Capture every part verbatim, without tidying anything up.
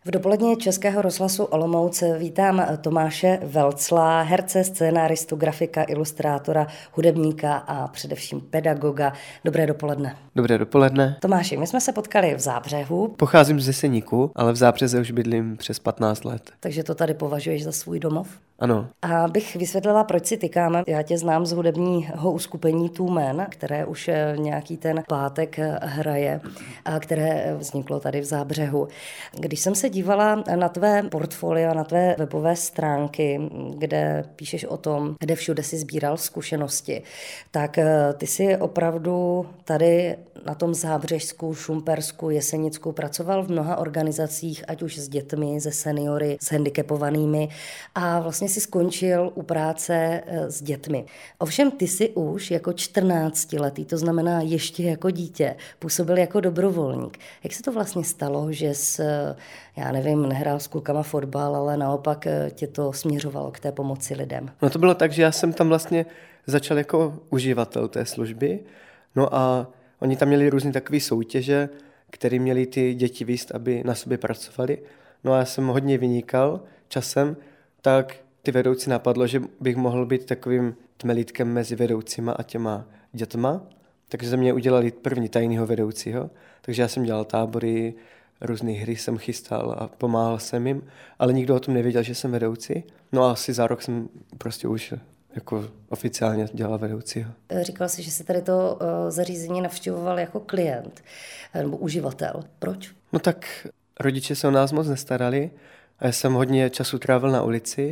V dopoledně Českého rozhlasu Olomouc vítám Tomáše Velcla, herce, scénáristu, grafika, ilustrátora, hudebníka a především pedagoga. Dobré dopoledne. Dobré dopoledne. Tomáši, my jsme se potkali v Zábřehu. Pocházím z Jeseníku, ale v Zábřeze už bydlím přes patnáct let. Takže to tady považuješ za svůj domov? Ano. A abych vysvětlila, proč si tykáme. Já tě znám z hudebního uskupení Two Men, které už nějaký ten pátek hraje a které vzniklo tady v Zábřehu. Když jsem se dívala na tvé portfolio, na tvé webové stránky, kde píšeš o tom, kde všude si sbíral zkušenosti, tak ty si opravdu tady na tom Zábřežsku, Šumpersku, Jesenicku pracoval v mnoha organizacích, ať už s dětmi, se seniory, s handicapovanými a vlastně si skončil u práce s dětmi. Ovšem ty si už jako čtrnáctiletý, to znamená ještě jako dítě, působil jako dobrovolník. Jak se to vlastně stalo, že jsi, já nevím, nehrál s klukama fotbal, ale naopak tě to směřovalo k té pomoci lidem? No to bylo tak, že já jsem tam vlastně začal jako uživatel té služby, no a oni tam měli různé takové soutěže, které měli ty děti víc, aby na sobě pracovali. No a já jsem hodně vynikal časem, tak ty vedoucí napadlo, že bych mohl být takovým tmelítkem mezi vedoucíma a těma dětma. Takže ze mě udělali první tajného vedoucího. Takže já jsem dělal tábory, různé hry jsem chystal a pomáhal jsem jim, ale nikdo o tom nevěděl, že jsem vedoucí. No a asi za rok jsem prostě už jako oficiálně dělal vedoucího. Říkal jsi, že jsi tady to zařízení navštěvoval jako klient nebo uživatel. Proč? No tak rodiče se o nás moc nestarali a já jsem hodně času trávil na ulici.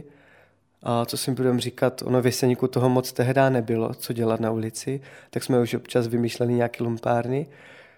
A co si budeme říkat, ono v Jeseníku toho moc tehdy nebylo, co dělat na ulici, tak jsme už občas vymýšleli nějaké lumpárny,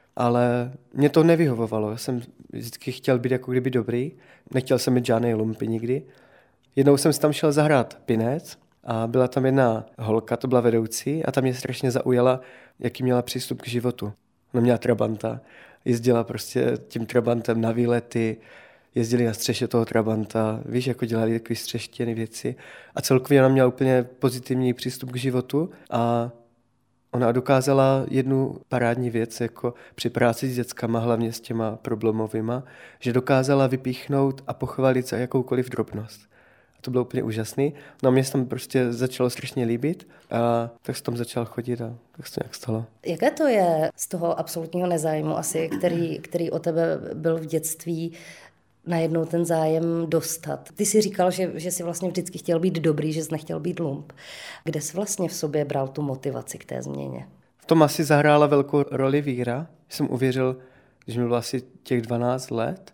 ale mě to nevyhovovalo. Já jsem vždycky chtěl být jako kdyby dobrý, nechtěl jsem mít žádné lumpy nikdy. Jednou jsem si tam šel zahrát pinec a byla tam jedna holka, to byla vedoucí a ta mě strašně zaujala, jaký měla přístup k životu. Ona měla trabanta, jezdila prostě tím trabantem na výlety, jezdili na střeše toho trabanta, víš, jako dělali takové střeštěné věci. A celkově ona měla úplně pozitivní přístup k životu a ona dokázala jednu parádní věc, jako při práci s dětskama, hlavně s těma problémovýma, že dokázala vypíchnout a pochválit za jakoukoliv drobnost. A to bylo úplně úžasný. No a mě se tam prostě začalo strašně líbit a tak jsem tam začal chodit a tak se to nějak stalo. Jaké to je z toho absolutního nezájmu asi, který, který o tebe byl v dětství, najednou ten zájem dostat? Ty jsi říkal, že, že jsi vlastně vždycky chtěl být dobrý, že jsi nechtěl být lump. Kde jsi vlastně v sobě bral tu motivaci k té změně? V tom asi zahrála velkou roli víra. Jsem uvěřil, když mi bylo asi těch dvanáct let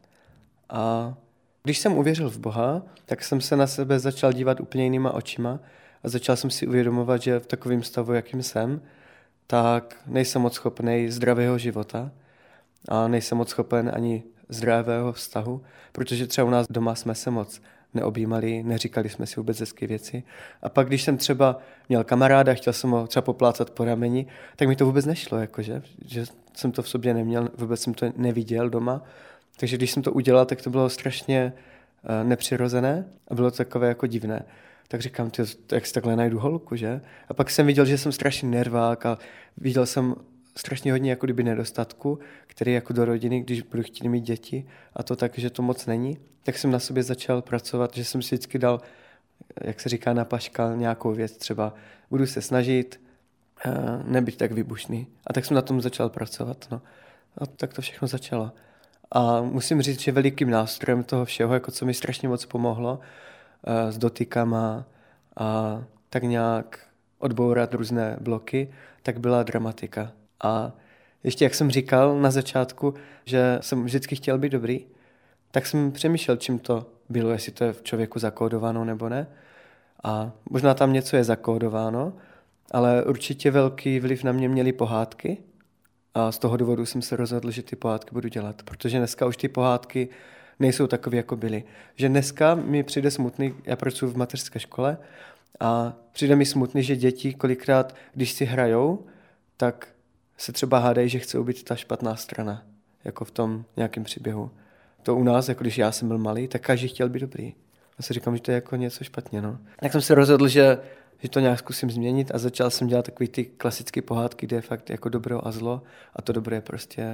a když jsem uvěřil v Boha, tak jsem se na sebe začal dívat úplně jinýma očima a začal jsem si uvědomovat, že v takovém stavu, jakým jsem, tak nejsem moc schopnej zdravého života a nejsem moc schopen ani zdravého vztahu, protože třeba u nás doma jsme se moc neobjímali, neříkali jsme si vůbec hezké věci. A pak, když jsem třeba měl kamaráda, chtěl jsem ho třeba poplácat po rameni, tak mi to vůbec nešlo, jakože, že jsem to v sobě neměl, vůbec jsem to neviděl doma. Takže když jsem to udělal, tak to bylo strašně uh, nepřirozené a bylo to takové jako divné. Tak říkám, ty, jak si takhle najdu holku, že? A pak jsem viděl, že jsem strašný nervák a viděl jsem strašně hodně jako kdyby nedostatku, který jako do rodiny, když budu chtít mít děti a to tak, že to moc není, tak jsem na sobě začal pracovat, že jsem si vždycky dal, jak se říká na paškal, nějakou věc, třeba budu se snažit uh, nebyt tak vybušný. A tak jsem na tom začal pracovat. No. A tak to všechno začalo. A musím říct, že velikým nástrojem toho všeho, jako co mi strašně moc pomohlo, uh, s dotykama a tak nějak odbourat různé bloky, tak byla dramatika. A ještě jak jsem říkal na začátku, že jsem vždycky chtěl být dobrý, tak jsem přemýšlel, čím to bylo, jestli to je v člověku zakódováno nebo ne. A možná tam něco je zakódováno, ale určitě velký vliv na mě měly pohádky. A z toho důvodu jsem se rozhodl, že ty pohádky budu dělat, protože dneska už ty pohádky nejsou takové, jako byly. Že dneska mi přijde smutný, já pracuji v mateřské škole a přijde mi smutný, že děti kolikrát, když si hrajou, tak se třeba hádají, že chce být ta špatná strana, jako v tom nějakém příběhu. To u nás, jako když já jsem byl malý, tak každý chtěl být dobrý. A si říkám, že to je jako něco špatně. No. Tak jsem se rozhodl, že, že to nějak zkusím změnit a začal jsem dělat takový ty klasické pohádky, kde je fakt jako dobro a zlo a to dobro je prostě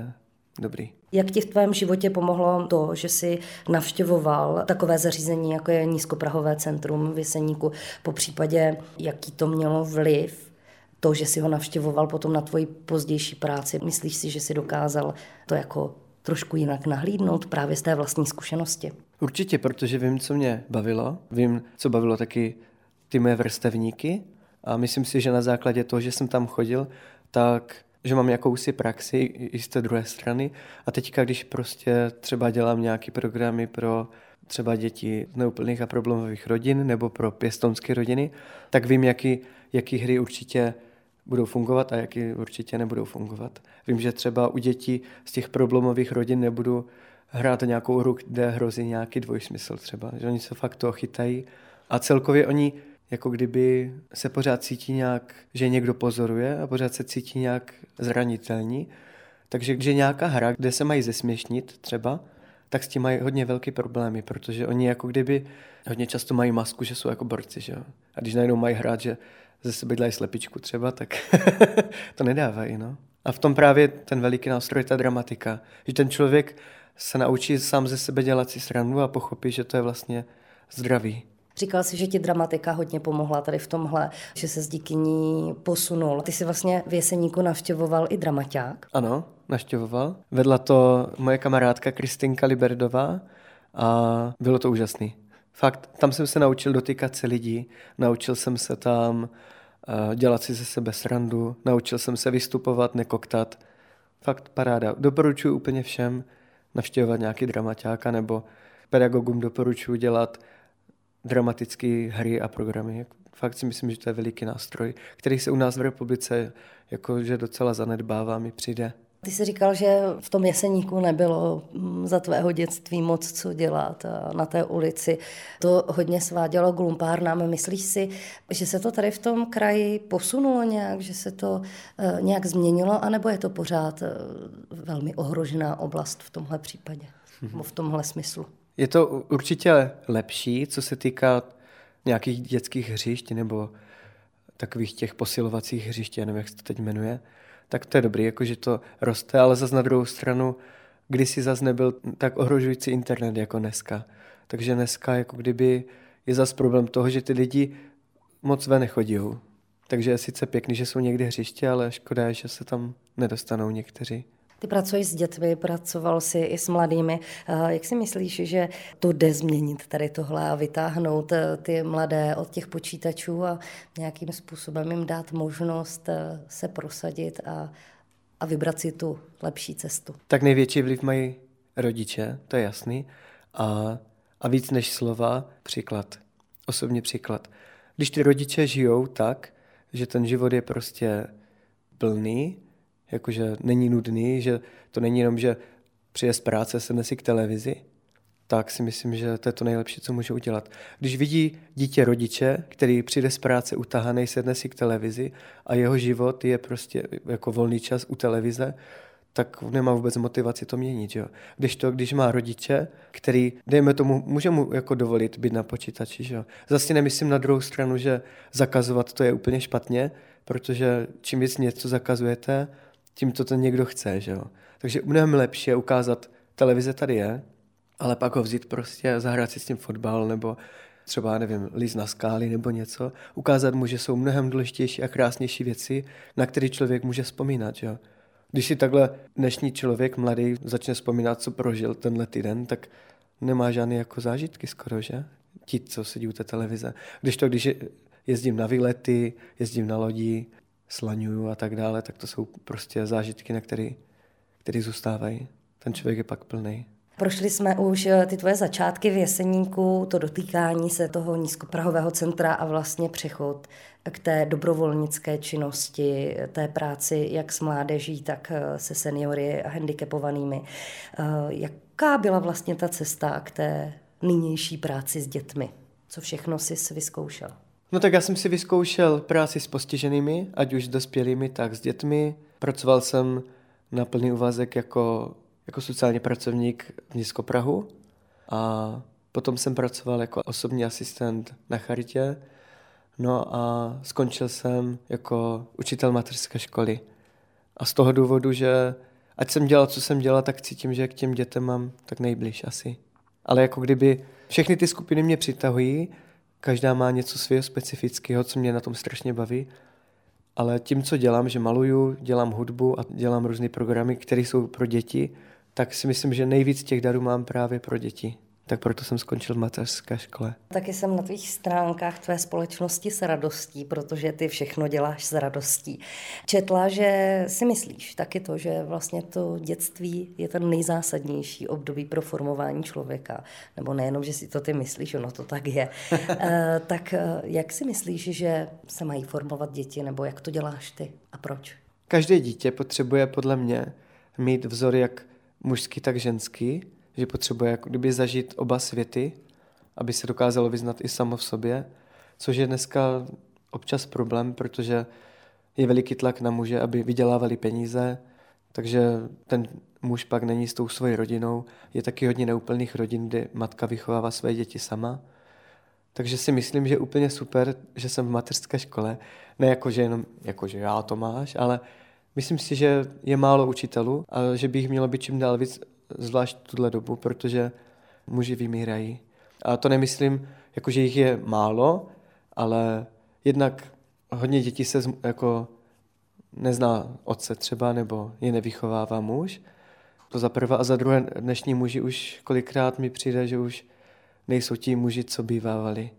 dobrý. Jak ti v tvém životě pomohlo to, že jsi navštěvoval takové zařízení, jako je Nízkoprahové centrum v Jeseníku, po případě, jaký to mělo vliv, to, že jsi ho navštěvoval potom na tvoji pozdější práci? Myslíš si, že jsi dokázal to jako trošku jinak nahlídnout právě z té vlastní zkušenosti? Určitě, protože vím, co mě bavilo. Vím, co bavilo taky ty moje vrstevníky a myslím si, že na základě toho, že jsem tam chodil, tak že mám jakousi praxi i z té druhé strany a teďka, když prostě třeba dělám nějaké programy pro třeba děti z neúplných a problémových rodin nebo pro pěstounské rodiny, tak vím, jaký, jaký hry určitě budou fungovat a jaký určitě nebudou fungovat. Vím, že třeba u dětí z těch problémových rodin nebudu hrát nějakou hru, kde hrozí nějaký dvojsmysl třeba, že oni se fakt toho chytají a celkově oni jako kdyby se pořád cítí nějak, že někdo pozoruje a pořád se cítí nějak zranitelní. Takže když je nějaká hra, kde se mají zesměšnit třeba, tak s tím mají hodně velké problémy, protože oni jako kdyby hodně často mají masku, že jsou jako borci, že jo. A když najednou mají hrát, že ze sebe dělají slepičku třeba, tak to nedávají, no. A v tom právě ten veliký nástroj, ta dramatika, že ten člověk se naučí sám ze sebe dělat si srandu a pochopí, že to je vlastně zdravý. Říkal jsi, že ti dramatika hodně pomohla tady v tomhle, že se díky ní posunul. Ty jsi vlastně v Jeseníku navštěvoval i dramaťák? Ano, navštěvoval. Vedla to moje kamarádka Kristinka Liberdová a bylo to úžasný. Fakt, tam jsem se naučil dotýkat se lidí, naučil jsem se tam uh, dělat si ze sebe srandu, naučil jsem se vystupovat, nekoktat. Fakt paráda. Doporučuji úplně všem navštěvovat nějaký dramaťáka nebo pedagogům doporučuji dělat dramatické hry a programy. Fakt si myslím, že to je veliký nástroj, který se u nás v republice jakože docela zanedbává, mi přijde. Ty jsi říkal, že v tom Jeseníku nebylo za tvého dětství moc co dělat na té ulici. To hodně svádělo k lumpárnám. Myslíš si, že se to tady v tom kraji posunulo nějak, že se to nějak změnilo, anebo je to pořád velmi ohrožená oblast v tomhle případě, nebo v tomhle smyslu? Je to určitě lepší, co se týká nějakých dětských hřišť nebo takových těch posilovacích hřišť, já nevím, jak se to teď jmenuje, tak to je dobrý, jakože to roste, ale zase na druhou stranu, kdysi zase nebyl tak ohrožující internet jako dneska. Takže dneska jako kdyby je zase problém toho, že ty lidi moc ven nechodí. Takže je sice pěkný, že jsou někde hřiště, ale škoda je, že se tam nedostanou někteří. Ty pracuješ s dětmi, pracoval jsi i s mladými. Jak si myslíš, že to jde změnit tady tohle a vytáhnout ty mladé od těch počítačů a nějakým způsobem jim dát možnost se prosadit a, a vybrat si tu lepší cestu? Tak největší vliv mají rodiče, to je jasný. A, a víc než slova, příklad, osobní příklad. Když ty rodiče žijou tak, že ten život je prostě plný, jakože není nudný, že to není jenom, že přijde z práce, sedne si k televizi, tak si myslím, že to je to nejlepší, co můžou udělat. Když vidí dítě rodiče, který přijde z práce utahaný, sedne si k televizi a jeho život je prostě jako volný čas u televize, tak nemá vůbec motivaci to měnit. Jo? Když to, když má rodiče, který, dejme tomu, může mu jako dovolit být na počítači. Že jo? Zase nemyslím na druhou stranu, že zakazovat to je úplně špatně, protože čím víc něco zakazujete, tím to ten někdo chce. Že jo? Takže mnohem lepší je ukázat, televize tady je, ale pak ho vzít prostě a zahrát si s tím fotbal nebo třeba, nevím, líst na skály nebo něco. Ukázat mu, že jsou mnohem důležitější a krásnější věci, na které člověk může vzpomínat. Že jo? Když si takhle dnešní člověk mladý začne vzpomínat, co prožil tenhle týden, tak nemá žádné jako zážitky skoro, že? Ti, co sedí u té televize. Když to, když jezdím na výlety, jezdím na lodi, slaňuju a tak dále, tak to jsou prostě zážitky, na které, které zůstávají. Ten člověk je pak plný. Prošli jsme už ty tvoje začátky v Jeseníku, to dotýkání se toho nízkoprahového centra a vlastně přechod k té dobrovolnické činnosti, té práci jak s mládeží, tak se seniory a handicapovanými. Jaká byla vlastně ta cesta k té nynější práci s dětmi? Co všechno jsi vyzkoušel? No tak já jsem si vyzkoušel práci s postiženými, ať už s dospělými, tak s dětmi. Pracoval jsem na plný úvazek jako jako sociální pracovník v Nízkoprahu a potom jsem pracoval jako osobní asistent na charitě, no a skončil jsem jako učitel mateřské školy. A z toho důvodu, že ať jsem dělal, co jsem dělal, tak cítím, že k těm dětem mám tak nejblíž asi. Ale jako kdyby všechny ty skupiny mě přitahují, každá má něco svého specifického, co mě na tom strašně baví, ale tím, co dělám, že maluju, dělám hudbu a dělám různé programy, které jsou pro děti, tak si myslím, že nejvíc těch darů mám právě pro děti. Tak proto jsem skončil v mateřské škole. Taky jsem na tvých stránkách tvé společnosti s radostí, protože ty všechno děláš s radostí. Četla, že si myslíš taky to, že vlastně to dětství je ten nejzásadnější období pro formování člověka. Nebo nejenom, že si to ty myslíš, ono to tak je. e, tak jak si myslíš, že se mají formovat děti, nebo jak to děláš ty a proč? Každé dítě potřebuje podle mě mít vzor jak mužský, tak ženský, že potřebuje jako kdyby zažít oba světy, aby se dokázalo vyznat i samo v sobě, což je dneska občas problém, protože je veliký tlak na muže, aby vydělávali peníze, takže ten muž pak není s tou svojí rodinou. Je taky hodně neúplných rodin, kde matka vychovává své děti sama. Takže si myslím, že je úplně super, že jsem v mateřské škole. Ne jako, že jenom jako, že já to máš, ale myslím si, že je málo učitelů a že by jich mělo být čím dál víc, zvlášť v tuhle dobu, protože muži vymírají. A to nemyslím, jako, že jich je málo, ale jednak hodně dětí se jako nezná otce třeba, nebo je nevychovává muž. To za prvé. A za druhé, dnešní muži už kolikrát mi přijde, že už nejsou ti muži, co bývávali.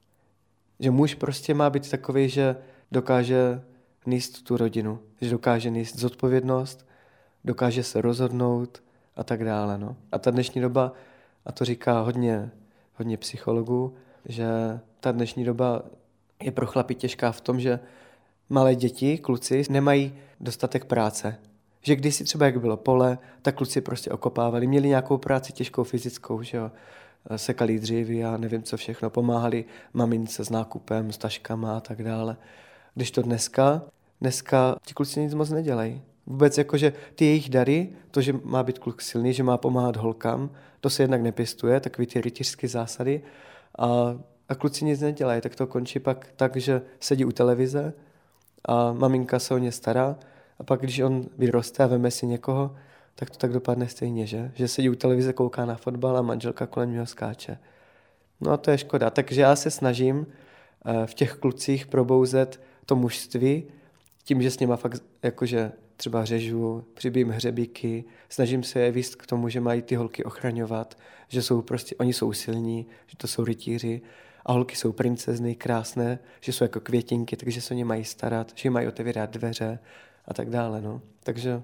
Že muž prostě má být takový, že dokáže nést tu rodinu, že dokáže nést zodpovědnost, dokáže se rozhodnout a tak dále. No. A ta dnešní doba, a to říká hodně, hodně psychologů, že ta dnešní doba je pro chlapy těžká v tom, že malé děti, kluci, nemají dostatek práce. Že kdysi třeba, jak bylo pole, tak kluci prostě okopávali, měli nějakou práci těžkou fyzickou, že jo, sekali dřívy a nevím co všechno, pomáhali mamince s nákupem, s taškama a tak dále. Když to dneska, dneska ti kluci nic moc nedělají. Vůbec jakože ty jejich dary, to, že má být kluk silný, že má pomáhat holkám, to se jednak nepěstuje, takový ty rytířské zásady a, a kluci nic nedělají, tak to končí pak tak, že sedí u televize a maminka se o ně stará a pak, když on vyroste a veme si někoho, tak to tak dopadne stejně, že? Že sedí u televize, kouká na fotbal a manželka kolem něho skáče. No a to je škoda. Takže já se snažím v těch klucích probouzet to mužství tím, že s nima fakt jakože třeba řežu, přibijím hřebíky, snažím se je víc k tomu, že mají ty holky ochraňovat, že jsou prostě, oni jsou silní, že to jsou rytíři a holky jsou princezny, krásné, že jsou jako květinky, takže se o ně mají starat, že mají otevírat dveře a tak dále, no. Takže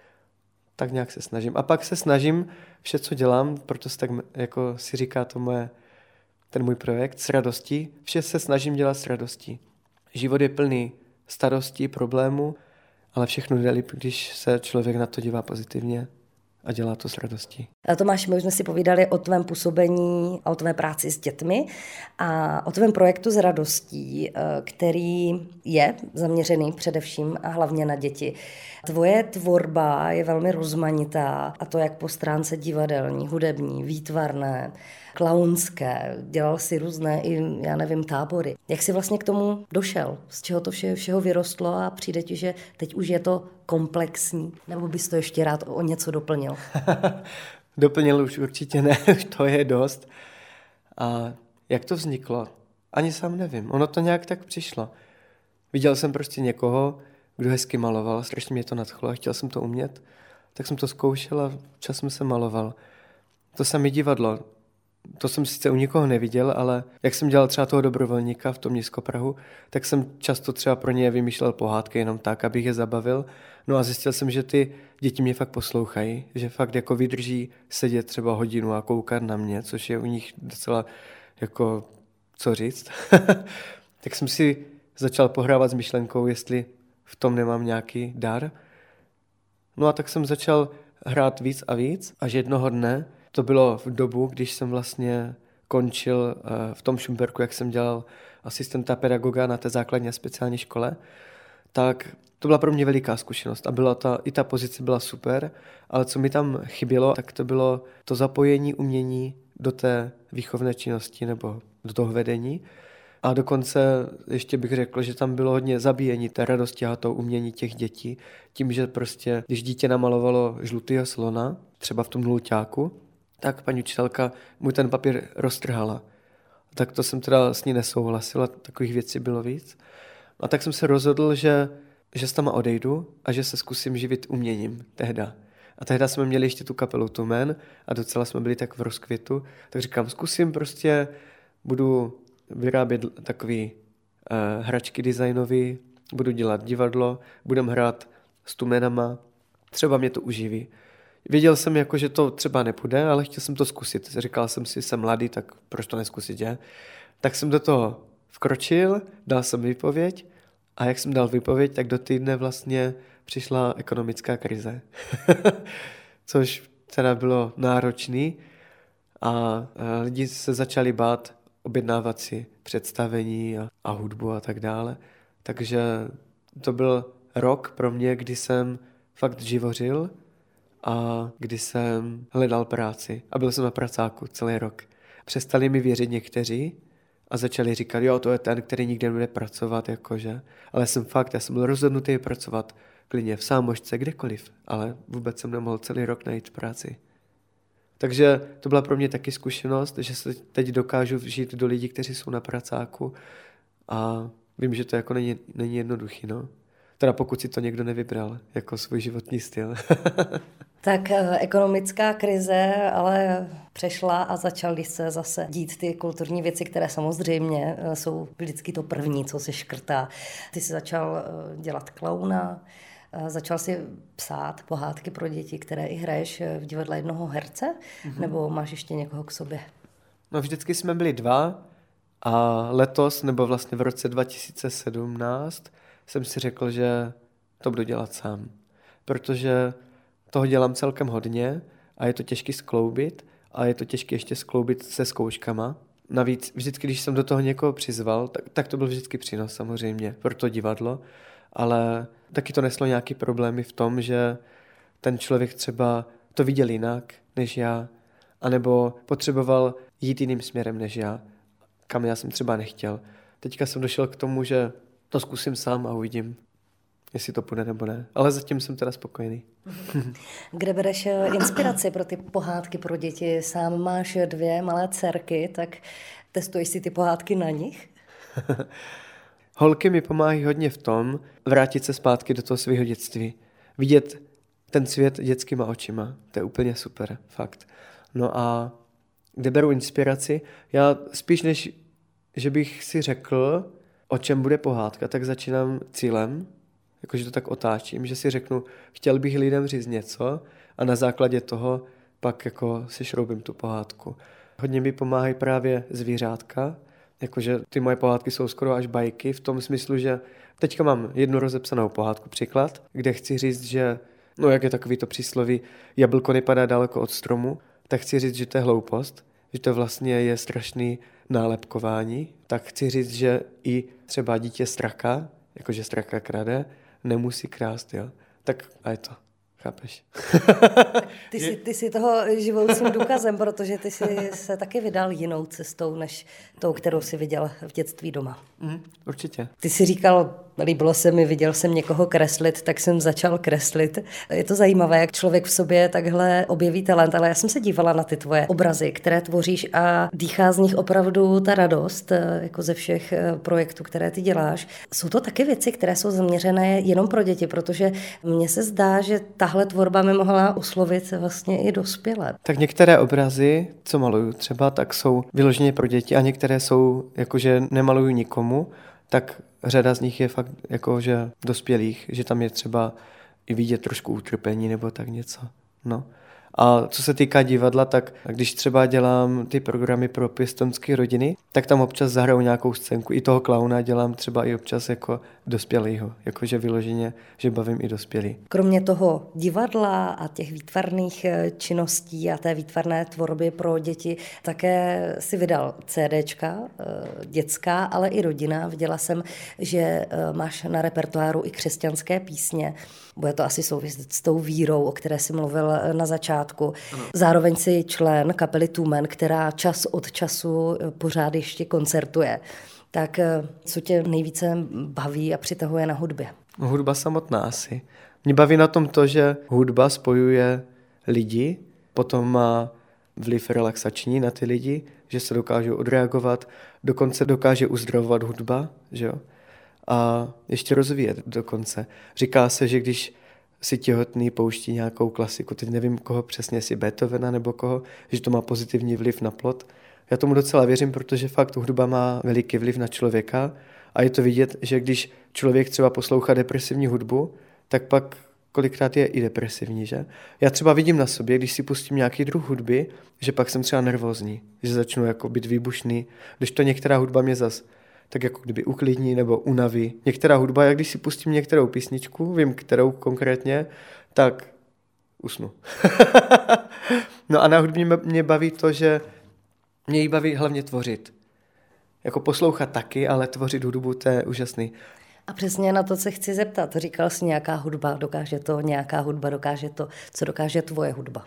tak nějak se snažím. A pak se snažím vše, co dělám, proto se tak jako si říká to moje, ten můj projekt s radostí, vše se snažím dělat s radostí. Život je plný starostí, problémů, ale všechno jde líp, když se člověk na to dívá pozitivně a dělá to s radostí. Tomáš, my už jsme si povídali o tvém působení a o tvé práci s dětmi a o tvém projektu s radostí, který je zaměřený především a hlavně na děti. Tvoje tvorba je velmi rozmanitá, a to jak po stránce divadelní, hudební, výtvarné, klaunské. Dělal si různé i, já nevím, tábory. Jak jsi vlastně k tomu došel? Z čeho to vše, všeho vyrostlo a přijde ti, že teď už je to komplexní? Nebo bys to ještě rád o něco doplnil? Doplnil už určitě ne, už to je dost. A jak to vzniklo? Ani sám nevím. Ono to nějak tak přišlo. Viděl jsem prostě někoho, kdo hezky maloval, strašně mě to nadchlo a chtěl jsem to umět, tak jsem to zkoušel a časem jsem maloval. To samé divadlo. To jsem sice u nikoho neviděl, ale jak jsem dělal třeba toho dobrovolníka v tom Nízkoprahu, tak jsem často třeba pro ně vymýšlel pohádky jenom tak, abych je zabavil. No a zjistil jsem, že ty děti mě fakt poslouchají, že fakt jako vydrží sedět třeba hodinu a koukat na mě, což je u nich docela jako co říct. Tak jsem si začal pohrávat s myšlenkou, jestli v tom nemám nějaký dar. No a tak jsem začal hrát víc a víc, až jednoho dne, to bylo v dobu, když jsem vlastně končil v tom Šumperku, jak jsem dělal asistenta pedagoga na té základní a speciální škole, tak to byla pro mě veliká zkušenost a byla ta, i ta pozice byla super, ale co mi tam chybělo, tak to bylo to zapojení umění do té výchovné činnosti nebo do toho vedení, A dokonce ještě bych řekl, že tam bylo hodně zabíjení té radosti a to umění těch dětí. Tím, že prostě, když dítě namalovalo žlutýho slona, třeba v tom nulťáku, tak paní učitelka mu ten papír roztrhala. Tak to jsem teda s ní nesouhlasil a takových věcí bylo víc. A tak jsem se rozhodl, že, že s tam odejdu a že se zkusím živit uměním tehda. A tehda jsme měli ještě tu kapelu Tumen a docela jsme byli tak v rozkvětu. Tak říkám, zkusím prostě, budu vyrábět takový uh, hračky designový, budu dělat divadlo, budem hrát s Tumenama, třeba mě to uživí. Věděl jsem, jako, že to třeba nepůjde, ale chtěl jsem to zkusit. Říkal jsem si, jsem mladý, tak proč to neskusit, je? Tak jsem do toho vkročil, dal jsem výpověď a jak jsem dal výpověď, tak do týdne vlastně přišla ekonomická krize. Což teda bylo náročný a lidi se začali bát objednávat si představení a, a hudbu a tak dále. Takže to byl rok pro mě, kdy jsem fakt živořil a kdy jsem hledal práci a byl jsem na pracáku celý rok. Přestali mi věřit někteří a začali říkat, jo, to je ten, který nikdy nebude pracovat, jakože. Ale jsem fakt, já jsem byl rozhodnutý pracovat klidně v Sámošce, kdekoliv, ale vůbec jsem nemohl celý rok najít práci. Takže to byla pro mě taky zkušenost, že se teď dokážu vžít do lidí, kteří jsou na pracáku a vím, že to jako není, není jednoduchý, no. Teda pokud si to někdo nevybral jako svůj životní styl. Tak ekonomická krize ale přešla a začaly se zase dít ty kulturní věci, které samozřejmě jsou vždycky to první, co se škrtá. Ty jsi začal dělat klauna, začal si psát pohádky pro děti, které i hraješ v divadle jednoho herce, mm-hmm. nebo máš ještě někoho k sobě? No vždycky jsme byli dva a letos, nebo vlastně v roce dva tisíce sedmnáct jsem si řekl, že to budu dělat sám, protože toho dělám celkem hodně a je to těžké skloubit a je to těžké ještě skloubit se zkouškama. Navíc vždycky, když jsem do toho někoho přizval, tak, tak to byl vždycky přínos samozřejmě pro to divadlo, ale taky to neslo nějaký problémy v tom, že ten člověk třeba to viděl jinak než já, anebo potřeboval jít jiným směrem než já, kam já jsem třeba nechtěl. Teďka jsem došel k tomu, že to zkusím sám a uvidím, jestli to půjde nebo ne. Ale zatím jsem teda spokojený. Kde bereš inspiraci pro ty pohádky pro děti? Sám máš dvě malé dcerky, tak testuješ si ty pohádky na nich? Holky mi pomáhají hodně v tom vrátit se zpátky do toho svého dětství. Vidět ten svět dětskýma očima. To je úplně super, fakt. No a kde beru inspiraci? Já spíš než, že bych si řekl, o čem bude pohádka, tak začínám cílem, jakože to tak otáčím, že si řeknu, chtěl bych lidem říct něco a na základě toho pak jako si šroubím tu pohádku. Hodně mi pomáhají právě zvířátka, jakože ty moje pohádky jsou skoro až bajky v tom smyslu, že teďka mám jednu rozepsanou pohádku, příklad, kde chci říct, že, no jak je takový to přísloví, jablko nepadá daleko od stromu, tak chci říct, že to je hloupost, že to vlastně je strašný nálepkování, tak chci říct, že i třeba dítě straka, jakože straka krade, nemusí krást, jo. Tak a je to, chápeš? Ty jsi, ty jsi toho živoucím důkazem, protože ty jsi se taky vydal jinou cestou, než tou, kterou jsi viděl v dětství doma. Mm, určitě. Ty jsi říkal, líbilo se mi, viděl jsem někoho kreslit, tak jsem začal kreslit. Je to zajímavé, jak člověk v sobě takhle objeví talent, ale já jsem se dívala na ty tvoje obrazy, které tvoříš a dýchá z nich opravdu ta radost, jako ze všech projektů, které ty děláš. Jsou to taky věci, které jsou zaměřené jenom pro děti, protože mně se zdá, že tahle tvorba mi mohla oslovit vlastně i dospělé. Tak některé obrazy, co maluju třeba, tak jsou vyloženě pro děti a některé jsou, jakože nemaluju nikomu, tak řada z nich je fakt jakože dospělých, že tam je třeba i vidět trošku utrpení nebo tak něco. No. A co se týká divadla, tak když třeba dělám ty programy pro pěstounské rodiny, tak tam občas zahraju nějakou scénku. I toho klauna dělám třeba i občas jako dospělýho, jakože vyloženě, že bavím i dospělý. Kromě toho divadla a těch výtvarných činností a té výtvarné tvorby pro děti, také si vydal CDčka, dětská, ale i rodina. Viděla jsem, že máš na repertoáru i křesťanské písně. Bude to asi souviset s tou vírou, o které jsi mluvil na začátku. Ano. Zároveň jsi člen kapely Tumen, která čas od času pořád ještě koncertuje. Tak co tě nejvíce baví a přitahuje na hudbě? Hudba samotná asi. Mě baví na tom to, že hudba spojuje lidi, potom má vliv relaxační na ty lidi, že se dokážou odreagovat, dokonce dokáže uzdravovat hudba, že jo? A ještě rozvíjet dokonce. Říká se, že když si těhotný pouští nějakou klasiku, teď nevím koho přesně, jestli Beethovena nebo koho, že to má pozitivní vliv na plod. Já tomu docela věřím, protože fakt hudba má veliký vliv na člověka a je to vidět, že když člověk třeba poslouchá depresivní hudbu, tak pak kolikrát je i depresivní, že? Já třeba vidím na sobě, když si pustím nějaký druh hudby, že pak jsem třeba nervózní, že začnu jako být výbušný, když to některá hudba mě zas tak jako kdyby uklidní nebo unaví. Některá hudba, jak když si pustím některou písničku, vím kterou konkrétně, tak usnu. No a na hudbě mě baví to, že mě jí baví hlavně tvořit. Jako poslouchat taky, ale tvořit hudbu, to je úžasný. A přesně na to se chci zeptat. Říkal jsi nějaká hudba, dokáže to, nějaká hudba dokáže to. Co dokáže tvoje hudba?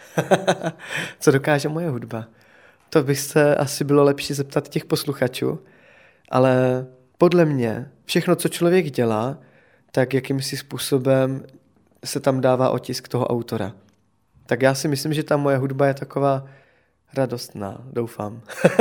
Co dokáže moje hudba? To by se asi bylo lepší zeptat těch posluchačů, ale podle mě všechno, co člověk dělá, tak jakýmsi způsobem se tam dává otisk toho autora. Tak já si myslím, že ta moje hudba je taková radostná, doufám.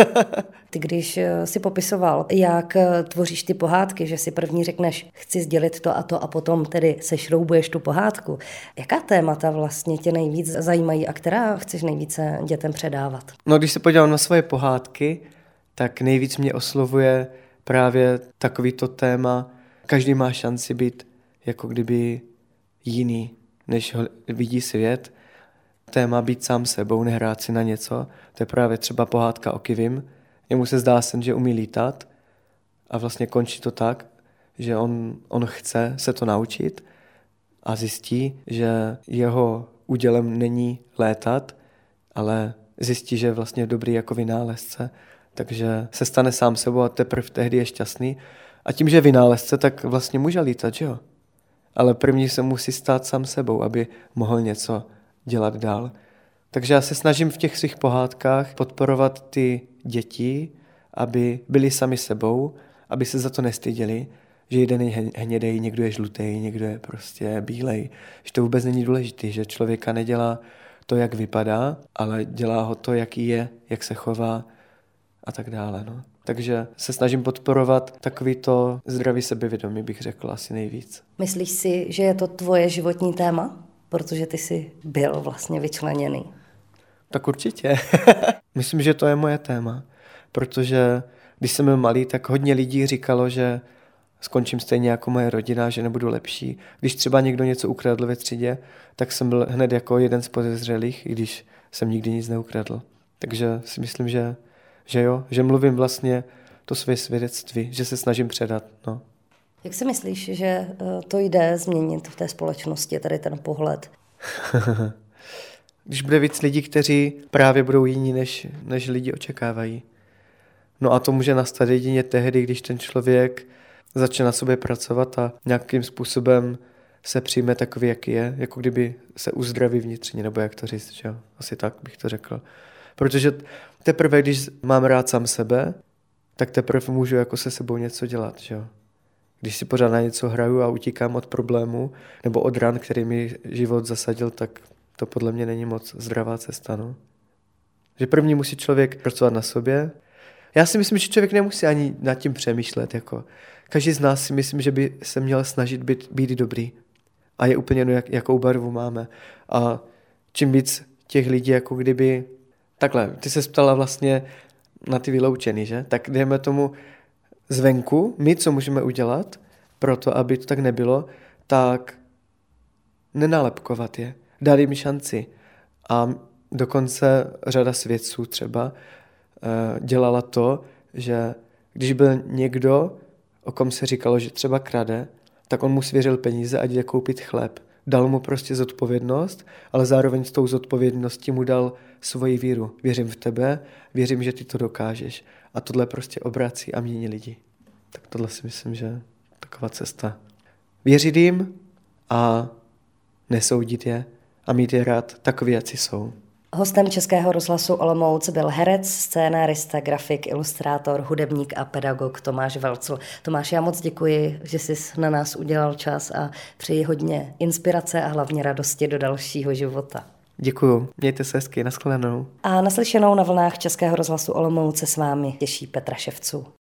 Ty když si popisoval, jak tvoříš ty pohádky, že si první řekneš, chci sdělit to a to a potom tedy sešroubuješ tu pohádku. Jaká témata vlastně tě nejvíc zajímají a která chceš nejvíce dětem předávat? No, když se podívám na svoje pohádky, tak nejvíc mě oslovuje právě takovýto téma. Každý má šanci být jako kdyby jiný, než ho vidí svět. Téma být sám sebou, nehrát si na něco. To je právě třeba pohádka o Kivim. Jemu se zdá sen, že umí lítat a vlastně končí to tak, že on, on chce se to naučit a zjistí, že jeho údělem není létat, ale zjistí, že je vlastně dobrý jako vynálezce, takže se stane sám sebou a teprve tehdy je šťastný. A tím, že je vynálezce, tak vlastně může lítat, že jo? Ale první se musí stát sám sebou, aby mohl něco dělat dál. Takže já se snažím v těch svých pohádkách podporovat ty děti, aby byli sami sebou, aby se za to nestyděli, že jeden je hnědej, někdo je žlutý, někdo je prostě bílej. Že to vůbec není důležité, že člověka nedělá to, jak vypadá, ale dělá ho to, jaký je, jak se chová a tak dále. No. Takže se snažím podporovat takovýto zdravý sebevědomí, bych řekl asi nejvíc. Myslíš si, že je to tvoje životní téma? Protože ty jsi byl vlastně vyčleněný. Tak určitě. Myslím, že to je moje téma, protože když jsem byl malý, tak hodně lidí říkalo, že skončím stejně jako moje rodina, že nebudu lepší. Když třeba někdo něco ukradl ve třídě, tak jsem byl hned jako jeden z podezřelých, i když jsem nikdy nic neukradl. Takže si myslím, že, že jo, že mluvím vlastně to své svědectví, že se snažím předat. No. Jak si myslíš, že to jde změnit v té společnosti, tady ten pohled? Když bude víc lidí, kteří právě budou jiní, než, než lidi očekávají. No a to může nastat jedině tehdy, když ten člověk začne na sobě pracovat a nějakým způsobem se přijme takový, jaký je, jako kdyby se uzdraví vnitřně, nebo jak to říct, že jo? Asi tak bych to řekl. Protože teprve, když mám rád sám sebe, tak teprve můžu jako se sebou něco dělat, že jo? Když si pořád na něco hraju a utíkám od problému nebo od ran, který mi život zasadil, tak to podle mě není moc zdravá cesta. No. Že první musí člověk pracovat na sobě. Já si myslím, že člověk nemusí ani nad tím přemýšlet. Jako. Každý z nás si myslím, že by se měl snažit být, být dobrý. A je úplně jedno, jak, jakou barvu máme. A čím víc těch lidí, jako kdyby... Takhle, ty se ptala vlastně na ty vyloučený, že? Tak dejme tomu zvenku, my, co můžeme udělat pro to, aby to tak nebylo, tak nenálepkovat je, dát jim šanci. A dokonce řada svědců třeba dělala to, že když byl někdo, o kom se říkalo, že třeba krade, tak on mu svěřil peníze a jde koupit chléb. Dal mu prostě zodpovědnost, ale zároveň s tou zodpovědností mu dal svoji víru. Věřím v tebe, věřím, že ty to dokážeš. A tohle prostě obrací a mění lidi. Tak tohle si myslím, že je taková cesta. Věřit jim a nesoudit je a mít je rád takový, jací jsou. Hostem Českého rozhlasu Olomouc byl herec, scénárista, grafik, ilustrátor, hudebník a pedagog Tomáš Velcl. Tomáš, já moc děkuji, že jsi na nás udělal čas a přeji hodně inspirace a hlavně radosti do dalšího života. Děkuju, mějte se hezky, nashledanou. A naslyšenou na vlnách Českého rozhlasu Olomouc se s vámi těší Petra Ševců.